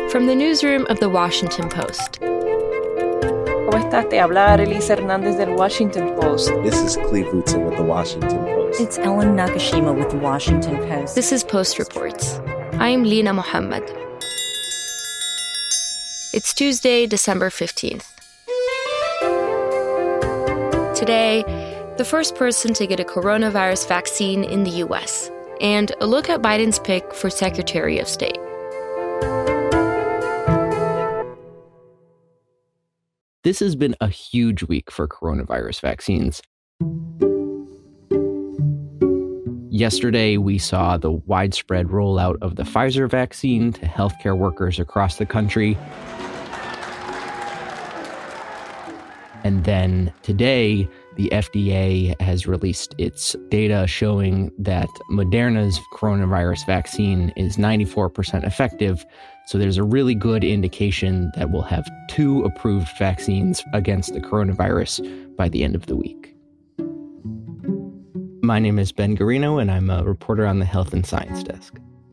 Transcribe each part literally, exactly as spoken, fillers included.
From the newsroom of The Washington Post. ¿Cómo estás? Te habla Arelisa Hernández del Washington Post. This is Cleve Rutzer with The Washington Post. It's Ellen Nakashima with The Washington Post. This is Post Reports. I'm Lina Mohammed. It's Tuesday, December fifteenth. Today, the first person to get a coronavirus vaccine in the U S, and a look at Biden's pick for Secretary of State. This has been a huge week for coronavirus vaccines. Yesterday, we saw the widespread rollout of the Pfizer vaccine to healthcare workers across the country. And then today, the F D A has released its data showing that Moderna's coronavirus vaccine is ninety-four percent effective. So there's a really good indication that we'll have two approved vaccines against the coronavirus by the end of the week. My name is Ben Garino, and I'm a reporter on the Health and Science Desk.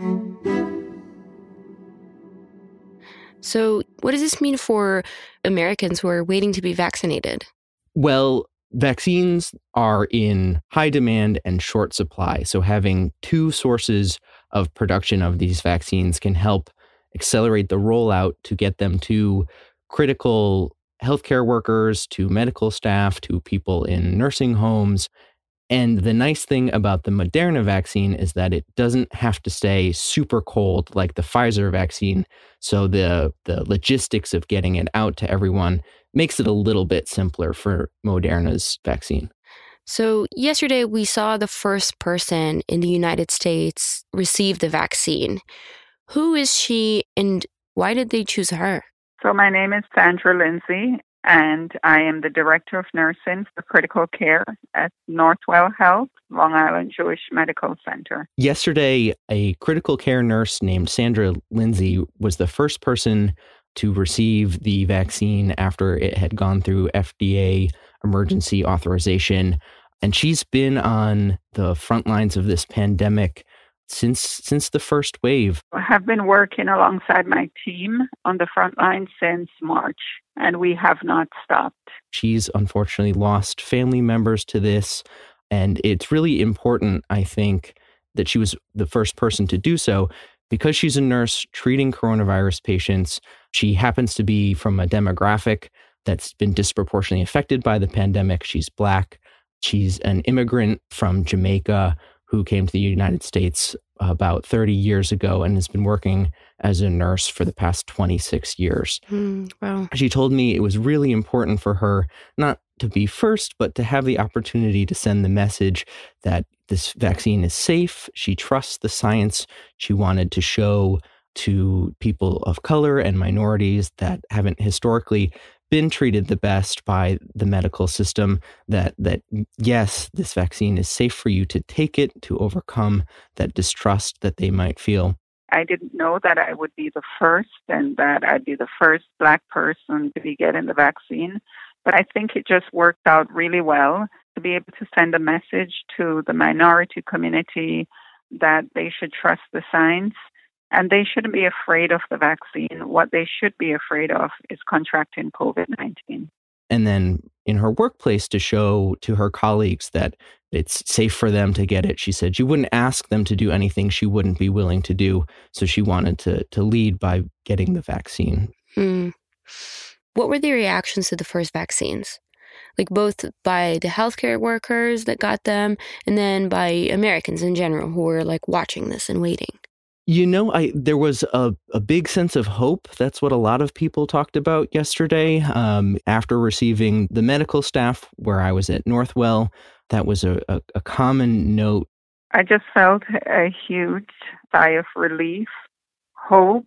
So what does this mean for Americans who are waiting to be vaccinated? Well, vaccines are in high demand and short supply. So having two sources of production of these vaccines can help accelerate the rollout to get them to critical healthcare workers, to medical staff, to people in nursing homes. And the nice thing about the Moderna vaccine is that it doesn't have to stay super cold like the Pfizer vaccine. So the, the logistics of getting it out to everyone makes it a little bit simpler for Moderna's vaccine. So yesterday we saw the first person in the United States receive the vaccine. Who is she and why did they choose her? So my name is Sandra Lindsay, and I am the Director of Nursing for Critical Care at Northwell Health, Long Island Jewish Medical Center. Yesterday, a critical care nurse named Sandra Lindsay was the first person to receive the vaccine after it had gone through F D A emergency authorization. And she's been on the front lines of this pandemic since since the first wave. I have been working alongside my team on the front line since March, and we have not stopped. She's unfortunately lost family members to this, and it's really important, I think, that she was the first person to do so because she's a nurse treating coronavirus patients. She happens to be from a demographic that's been disproportionately affected by the pandemic. She's Black. She's an immigrant from Jamaica who came to the United States about thirty years ago and has been working as a nurse for the past twenty-six years. Mm, wow. She told me it was really important for her not to be first, but to have the opportunity to send the message that this vaccine is safe. She trusts the science. She wanted to show to people of color and minorities that haven't historically been treated the best by the medical system, that that yes, this vaccine is safe for you to take it to overcome that distrust that they might feel. I didn't know that I would be the first and that I'd be the first Black person to be getting the vaccine. But I think it just worked out really well to be able to send a message to the minority community that they should trust the science. And they shouldn't be afraid of the vaccine. What they should be afraid of is contracting COVID nineteen. And then in her workplace, to show to her colleagues that it's safe for them to get it, she said she wouldn't ask them to do anything she wouldn't be willing to do. So she wanted to to lead by getting the vaccine. Mm. What were the reactions to the first vaccines? Like both by the healthcare workers that got them and then by Americans in general who were like watching this and waiting? You know, I there was a, a big sense of hope. That's what a lot of people talked about yesterday. Um, after receiving the medical staff where I was at Northwell, that was a, a, a common note. I just felt a huge sigh of relief, hope,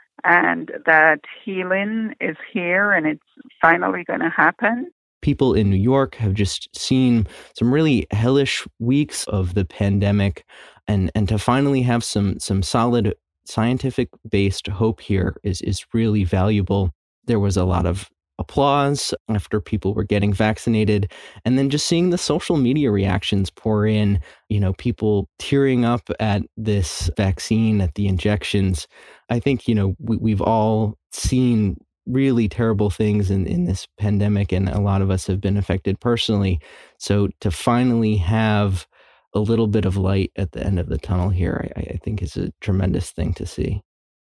and that healing is here and it's finally going to happen. People in New York have just seen some really hellish weeks of the pandemic. And and to finally have some some solid scientific-based hope here is is really valuable. There was a lot of applause after people were getting vaccinated. And then just seeing the social media reactions pour in, you know, people tearing up at this vaccine, at the injections. I think, you know, we, we've all seen really terrible things in, in this pandemic, and a lot of us have been affected personally. So to finally have a little bit of light at the end of the tunnel here, I, I think is a tremendous thing to see.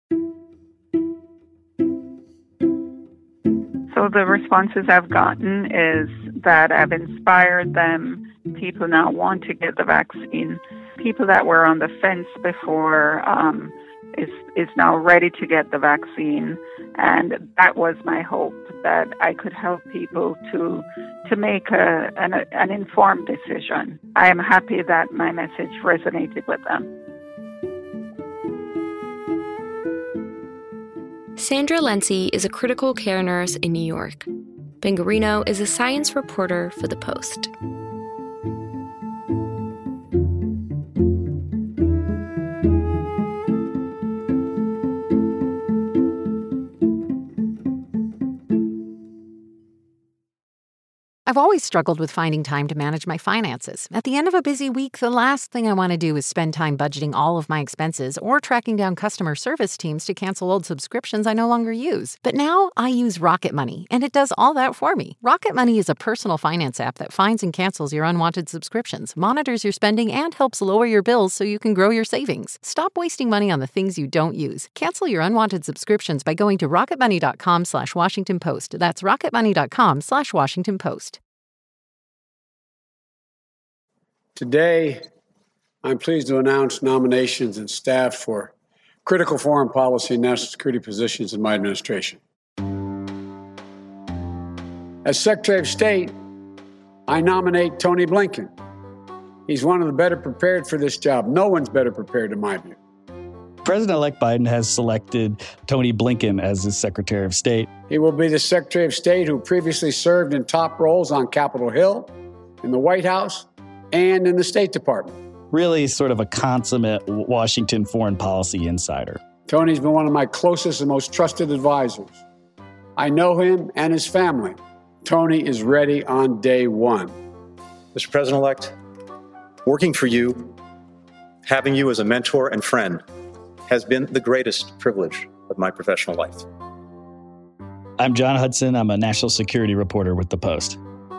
So the responses I've gotten is that I've inspired them. People now want to get the vaccine. People that were on the fence before um, is is now ready to get the vaccine. And that was my hope, that I could help people to to make a, an, an informed decision. I am happy that my message resonated with them. Sandra Lenzi is a critical care nurse in New York. Ben Guarino is a science reporter for The Post. I've always struggled with finding time to manage my finances. At the end of a busy week, the last thing I want to do is spend time budgeting all of my expenses or tracking down customer service teams to cancel old subscriptions I no longer use. But now I use Rocket Money, and it does all that for me. Rocket Money is a personal finance app that finds and cancels your unwanted subscriptions, monitors your spending, and helps lower your bills so you can grow your savings. Stop wasting money on the things you don't use. Cancel your unwanted subscriptions by going to rocketmoney.com slash Washington Post. That's rocketmoney.com slash Washington Post. Today, I'm pleased to announce nominations and staff for critical foreign policy and national security positions in my administration. As Secretary of State, I nominate Tony Blinken. He's one of the better prepared for this job. No one's better prepared, in my view. President-elect Biden has selected Tony Blinken as his Secretary of State. He will be the Secretary of State who previously served in top roles on Capitol Hill, in the White House, and in the State Department. Really sort of a consummate Washington foreign policy insider. Tony's been one of my closest and most trusted advisors. I know him and his family. Tony is ready on day one. Mister President-elect, working for you, having you as a mentor and friend, has been the greatest privilege of my professional life. I'm John Hudson. I'm a national security reporter with The Post.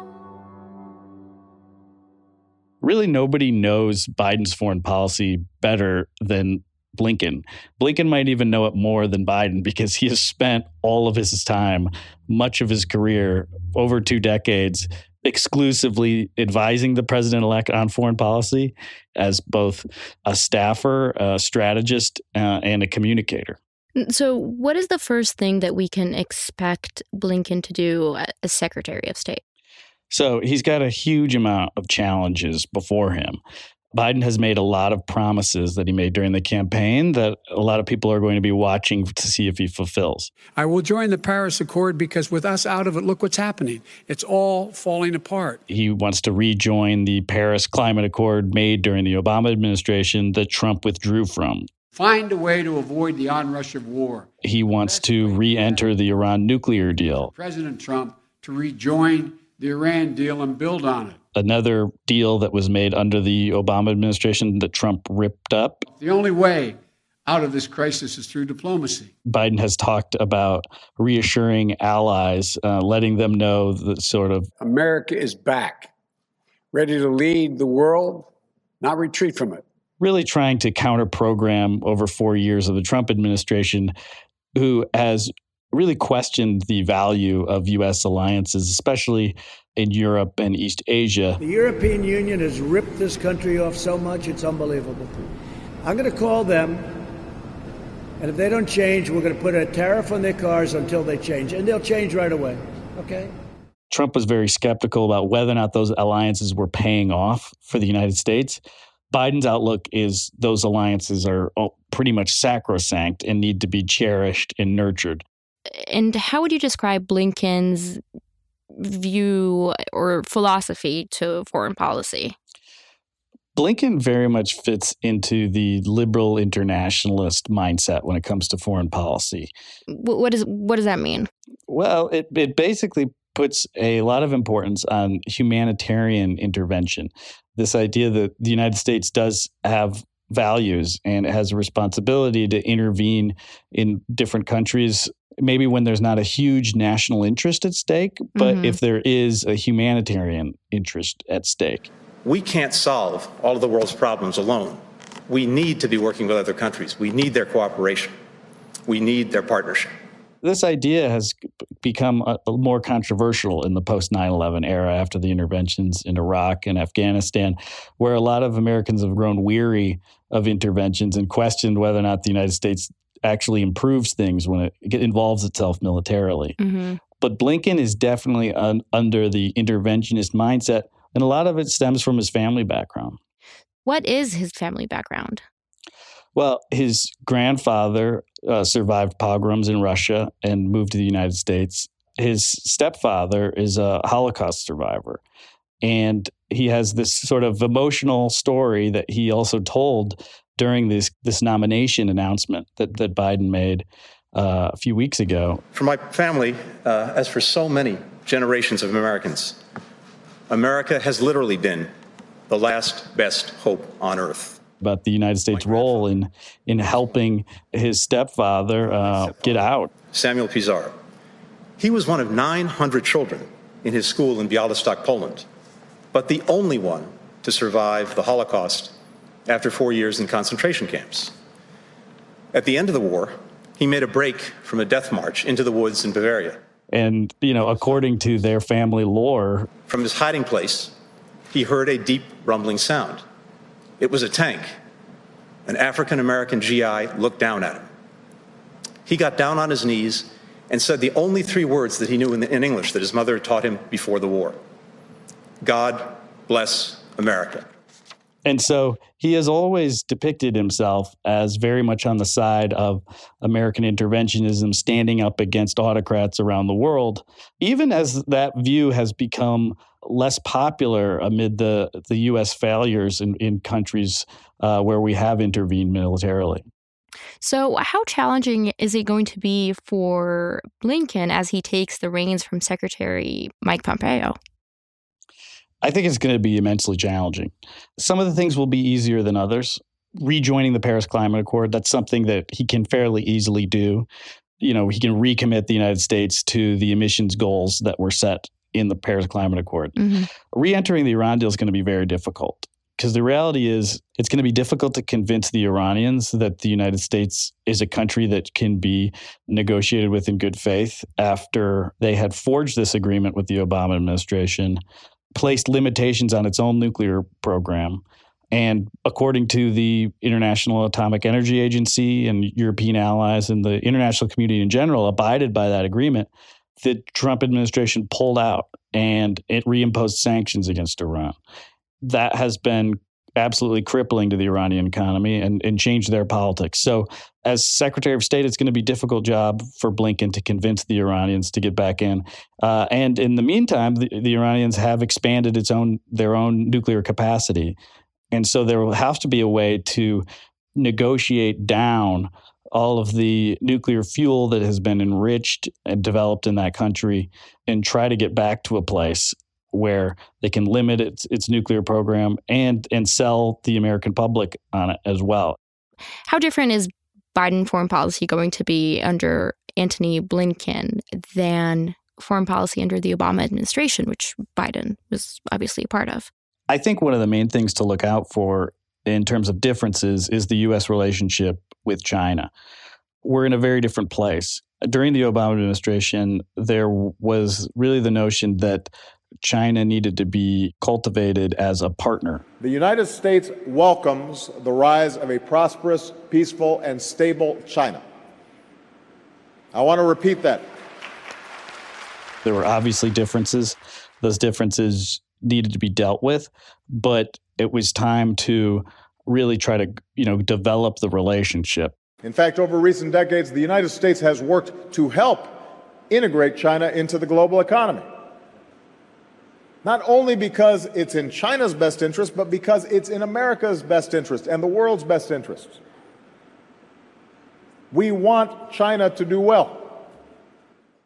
Really, nobody knows Biden's foreign policy better than Blinken. Blinken might even know it more than Biden because he has spent all of his time, much of his career, over two decades, exclusively advising the president-elect on foreign policy as both a staffer, a strategist, uh, and a communicator. So what is the first thing that we can expect Blinken to do as Secretary of State? So he's got a huge amount of challenges before him. Biden has made a lot of promises that he made during the campaign that a lot of people are going to be watching to see if he fulfills. I will join the Paris Accord because with us out of it, look what's happening. It's all falling apart. He wants to rejoin the Paris Climate Accord made during the Obama administration that Trump withdrew from. Find a way to avoid the onrush of war. He wants to re-enter the Iran nuclear deal. President Trump to rejoin the Iran deal and build on it. Another deal that was made under the Obama administration that Trump ripped up. The only way out of this crisis is through diplomacy. Biden has talked about reassuring allies, uh, letting them know that sort of America is back, ready to lead the world, not retreat from it. Really trying to counter-program over four years of the Trump administration, who has really questioned the value of U S alliances, especially in Europe and East Asia. The European Union has ripped this country off so much, it's unbelievable. I'm going to call them, and if they don't change, we're going to put a tariff on their cars until they change, and they'll change right away, okay? Trump was very skeptical about whether or not those alliances were paying off for the United States. Biden's outlook is those alliances are pretty much sacrosanct and need to be cherished and nurtured. And how would you describe Blinken's view or philosophy to foreign policy? Blinken very much fits into the liberal internationalist mindset when it comes to foreign policy. What is what does that mean? Well, it, it basically puts a lot of importance on humanitarian intervention. This idea that the United States does have values and it has a responsibility to intervene in different countries, maybe when there's not a huge national interest at stake, but mm-hmm. if there is a humanitarian interest at stake. We can't solve all of the world's problems alone. We need to be working with other countries. We need their cooperation. We need their partnership. This idea has become a, a more controversial in the post nine eleven era after the interventions in Iraq and Afghanistan, where a lot of Americans have grown weary of interventions and questioned whether or not the United States actually improves things when it involves itself militarily. Mm-hmm. But Blinken is definitely un, under the interventionist mindset, and a lot of it stems from his family background. What is his family background? Well, his grandfather uh, survived pogroms in Russia and moved to the United States. His stepfather is a Holocaust survivor. And he has this sort of emotional story that he also told during this this nomination announcement that, that Biden made uh, a few weeks ago. For my family, uh, as for so many generations of Americans, America has literally been the last best hope on earth. About the United States' role in in helping his stepfather uh, get out. Samuel Pizarro. He was one of nine hundred children in his school in Białystok, Poland, but the only one to survive the Holocaust after four years in concentration camps. At the end of the war, he made a break from a death march into the woods in Bavaria. And, you know, according to their family lore, from his hiding place, he heard a deep rumbling sound. It was a tank. An African-American G I looked down at him. He got down on his knees and said the only three words that he knew in, the, in English that his mother had taught him before the war. God bless America. And so he has always depicted himself as very much on the side of American interventionism, standing up against autocrats around the world, even as that view has become less popular amid the, the U S failures in, in countries uh, where we have intervened militarily. So how challenging is it going to be for Blinken as he takes the reins from Secretary Mike Pompeo? I think it's going to be immensely challenging. Some of the things will be easier than others. Rejoining the Paris Climate Accord, that's something that he can fairly easily do. You know, he can recommit the United States to the emissions goals that were set in the Paris Climate Accord. Mm-hmm. Re-entering the Iran deal is going to be very difficult because the reality is it's going to be difficult to convince the Iranians that the United States is a country that can be negotiated with in good faith after they had forged this agreement with the Obama administration, placed limitations on its own nuclear program. And according to the International Atomic Energy Agency and European allies and the international community in general abided by that agreement, the Trump administration pulled out and it reimposed sanctions against Iran. That has been absolutely crippling to the Iranian economy and, and changed their politics. So as Secretary of State, it's going to be a difficult job for Blinken to convince the Iranians to get back in. Uh, and in the meantime, the, the Iranians have expanded its own their own nuclear capacity. And so there will have to be a way to negotiate down all of the nuclear fuel that has been enriched and developed in that country and try to get back to a place where they can limit its, its nuclear program and, and sell the American public on it as well. How different is Biden foreign policy going to be under Antony Blinken than foreign policy under the Obama administration, which Biden was obviously a part of? I think one of the main things to look out for in terms of differences is the U S relationship with China. We're in a very different place. During the Obama administration, there was really the notion that China needed to be cultivated as a partner. The United States welcomes the rise of a prosperous, peaceful, and stable China. I want to repeat that. There were obviously differences. Those differences needed to be dealt with, but it was time to really try to, you know, develop the relationship. In fact, over recent decades, the United States has worked to help integrate China into the global economy. Not only because it's in China's best interest, but because it's in America's best interest and the world's best interest. We want China to do well.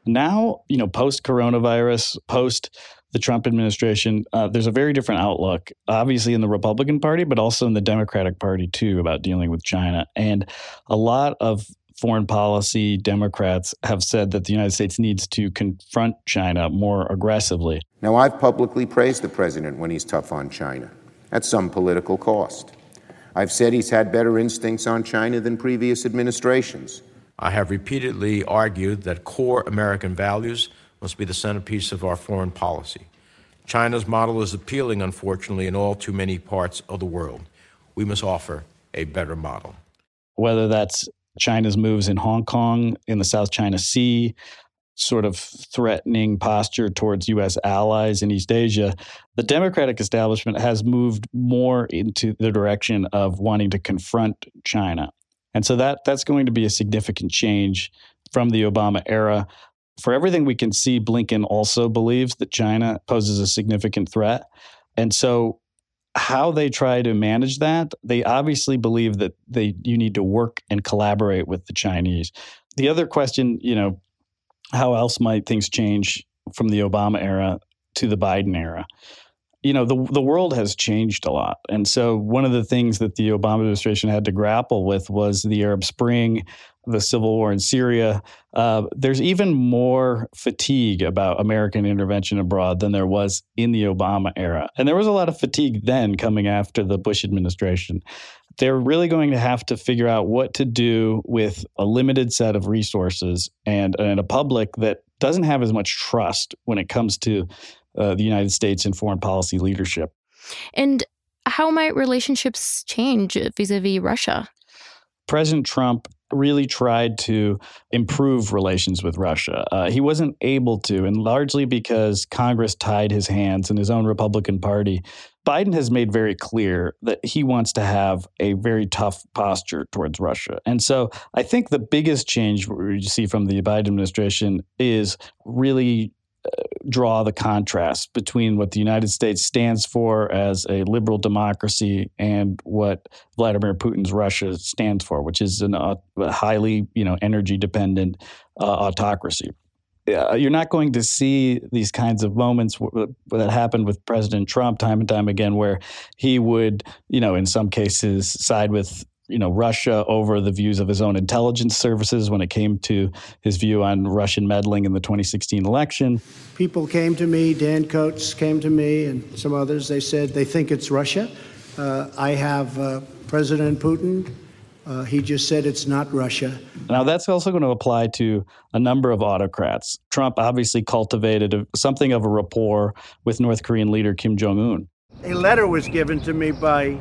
Now, you know, post-coronavirus, post the Trump administration, uh, there's a very different outlook, obviously in the Republican Party, but also in the Democratic Party, too, about dealing with China. And a lot of foreign policy Democrats have said that the United States needs to confront China more aggressively. Now, I've publicly praised the president when he's tough on China, at some political cost. I've said he's had better instincts on China than previous administrations. I have repeatedly argued that core American values must be the centerpiece of our foreign policy. China's model is appealing, unfortunately, in all too many parts of the world. We must offer a better model. Whether that's China's moves in Hong Kong, in the South China Sea, sort of threatening posture towards U S allies in East Asia, the Democratic establishment has moved more into the direction of wanting to confront China. And so that that's going to be a significant change from the Obama era. For everything we can see, Blinken also believes that China poses a significant threat. And so how they try to manage that, they obviously believe that they you need to work and collaborate with the Chinese. The other question, you know, how else might things change from the Obama era to the Biden era? You know, the the world has changed a lot. And so one of the things that the Obama administration had to grapple with was the Arab Spring, the civil war in Syria. Uh, there's even more fatigue about American intervention abroad than there was in the Obama era. And there was a lot of fatigue then coming after the Bush administration. They're really going to have to figure out what to do with a limited set of resources and, and a public that doesn't have as much trust when it comes to uh, the United States and foreign policy leadership. And how might relationships change vis-a-vis Russia? President Trump really tried to improve relations with Russia. Uh, he wasn't able to, and largely because Congress tied his hands in his own Republican Party. Biden has made very clear that he wants to have a very tough posture towards Russia. And so I think the biggest change you see from the Biden administration is really uh, draw the contrast between what the United States stands for as a liberal democracy and what Vladimir Putin's Russia stands for, which is an, uh, a highly, you know, energy-dependent uh, autocracy. Uh, you're not going to see these kinds of moments w- that happened with President Trump time and time again, where he would, you know, in some cases side with, you know, Russia over the views of his own intelligence services when it came to his view on Russian meddling in the twenty sixteen election. People came to me, Dan Coates came to me, and some others. They said they think it's Russia. Uh, I have uh, President Putin. Uh, he just said it's not Russia. Now, that's also going to apply to a number of autocrats. Trump obviously cultivated a, something of a rapport with North Korean leader Kim Jong-un. A letter was given to me by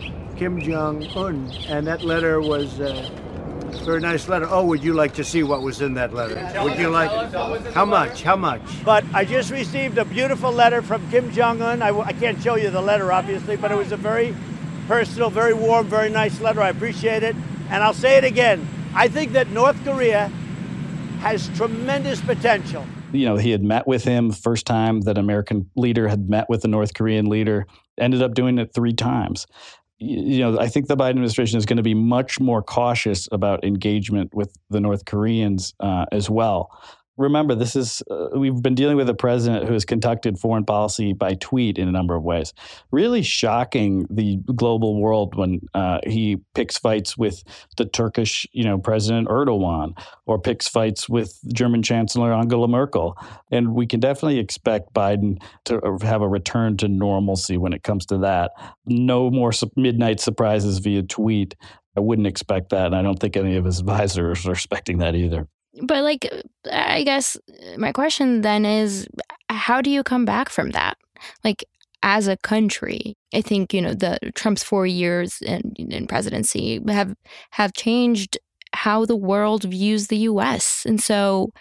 Kim Jong-un, and that letter was uh, a very nice letter. Oh, would you like to see what was in that letter? Would you like it? How much? How much? But I just received a beautiful letter from Kim Jong-un. I, I can't show you the letter, obviously, but it was a very personal, very warm, very nice letter. I appreciate it. And I'll say it again. I think that North Korea has tremendous potential. You know, he had met with him first time that American leader had met with the North Korean leader, ended up doing it three times. You know, I think the Biden administration is going to be much more cautious about engagement with the North Koreans uh, as well. Remember, this is uh, we've been dealing with a president who has conducted foreign policy by tweet in a number of ways, really shocking the global world when uh, he picks fights with the Turkish, you know, President Erdogan, or picks fights with German Chancellor Angela Merkel. And we can definitely expect Biden to have a return to normalcy when it comes to that. No more su- midnight surprises via tweet. I wouldn't expect that, and I don't think any of his advisors are expecting that either. But like, I guess my question then is, how do you come back from that? Like, as a country, I think, you know, the Trump's four years in, in presidency have have changed how the world views the U S. And so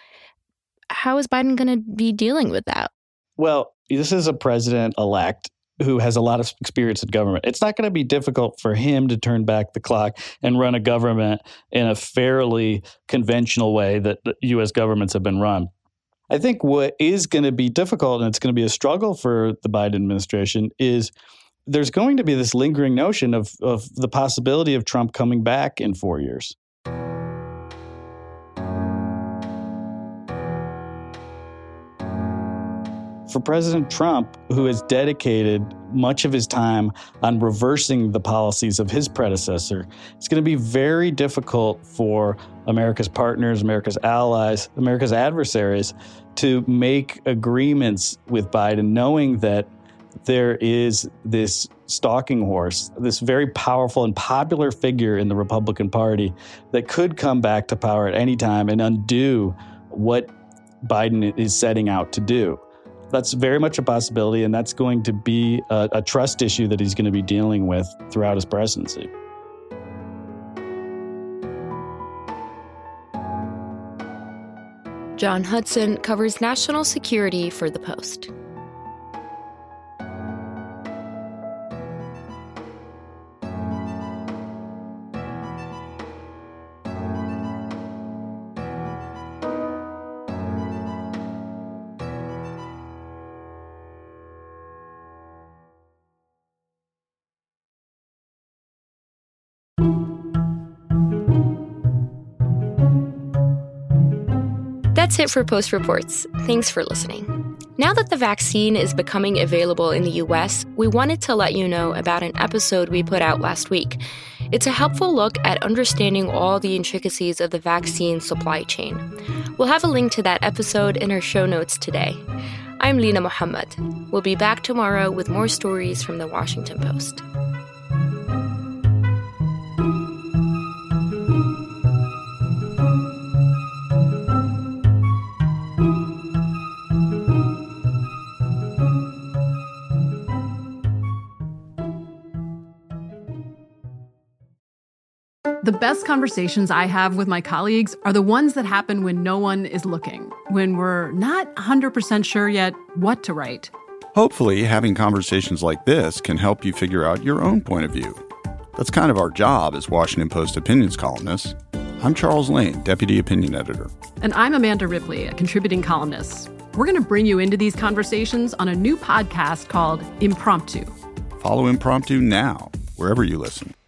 how is Biden going to be dealing with that? Well, this is a president-elect who has a lot of experience in government. It's not going to be difficult for him to turn back the clock and run a government in a fairly conventional way that U S governments have been run. I think what is going to be difficult, and it's going to be a struggle for the Biden administration, is there's going to be this lingering notion of, of the possibility of Trump coming back in four years. For President Trump, who has dedicated much of his time on reversing the policies of his predecessor, it's going to be very difficult for America's partners, America's allies, America's adversaries to make agreements with Biden, knowing that there is this stalking horse, this very powerful and popular figure in the Republican Party that could come back to power at any time and undo what Biden is setting out to do. That's very much a possibility, and that's going to be a, a trust issue that he's going to be dealing with throughout his presidency. John Hudson covers national security for The Post. That's it for Post Reports. Thanks for listening. Now that the vaccine is becoming available in the U S, we wanted to let you know about an episode we put out last week. It's a helpful look at understanding all the intricacies of the vaccine supply chain. We'll have a link to that episode in our show notes today. I'm Lina Mohammed. We'll be back tomorrow with more stories from the Washington Post. The best conversations I have with my colleagues are the ones that happen when no one is looking, when we're not one hundred percent sure yet what to write. Hopefully, having conversations like this can help you figure out your own point of view. That's kind of our job as Washington Post opinions columnists. I'm Charles Lane, Deputy Opinion Editor. And I'm Amanda Ripley, a contributing columnist. We're going to bring you into these conversations on a new podcast called Impromptu. Follow Impromptu now, wherever you listen.